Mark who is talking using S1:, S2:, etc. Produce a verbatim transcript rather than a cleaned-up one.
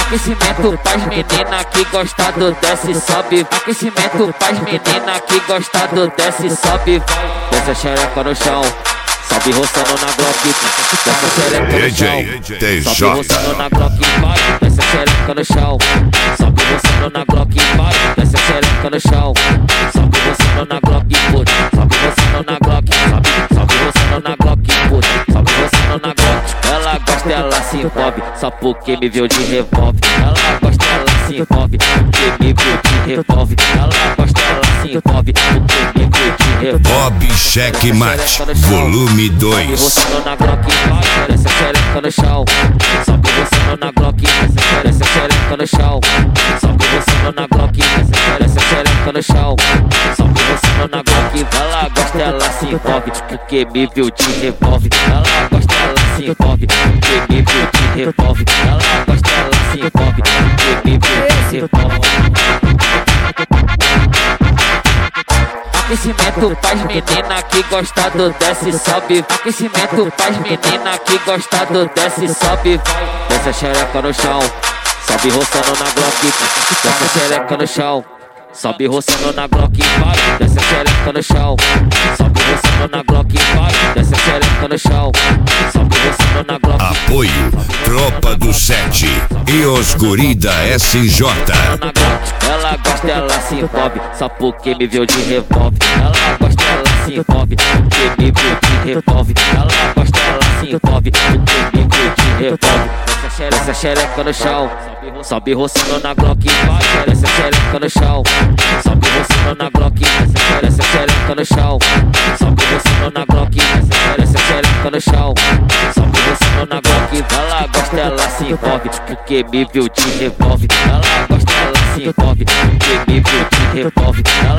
S1: Aquecimento pras menina que gosta do desce e sobe. Aquecimento pras menina que gosta do desce e sobe. Desce a xereca no chão, sobe roçando na Glock. Desce a xereca no chão, sobe roçando na Glock. Vai, desce a xereca no chão, sobe roçando na Glock. Vai, desce a xereca no chão, sobe roçando na Glock. Sobe roçando na Glock, sobe, sobe roçando na Glock. Sobe roçando na Glock. Ela gosta, ela se envolve, só porque me viu de revólver. Ela gosta, ela se envolve, porque me viu de revólver. Ela gosta, ela se envolve, porque me viu de revólver.
S2: Bob Checkmate, volume dois.
S1: Sobe roçando na Glock, vai, desce a xereca no chão. Sobe roçando na Glock, desce a xereca no chão. Sobe roçando na Glock, desce a xereca no chão. Sobe roçando na Glock. Ela gosta, ela se envolve, porque me viu de revólver. Ela gosta, ela se envolve, porque me viu de revólver. Ela gosta, ela se envolve, porque me viu de revólver. Aquecimento pras menina que gosta do desce e sobe. Aquecimento pras menina que gosta do desce e sobe. Desce a xereca no chão, sobe roçando na Glock. Desce a xereca no chão, sobe roçando na Glock. Vai, desce a xereca no chão, sobe roçando na Glock. Vai, desce a xereca no chão, sobe roçando na Glock.
S2: Apoio Tropa do Sete e os Guri da S J.
S1: Ela gosta, ela se envolve, só porque me viu de revólver. Ela gosta, ela se envolve, porque me viu de revólver. Ela gosta, ela se envolve, porque me viu de revólver. Desce a xereca no chão, sobe roçando na Glock. Vai, desce a xereca no chão, sobe roçando na Glock. Desce a xereca no chão, sobe roçando na Glock. Desce a xereca no chão, sobe roçando na Glock. Ela gosta, ela se envolve, porque me viu de revólver. Ela gosta, ela se envolve, porque me viu de revólver.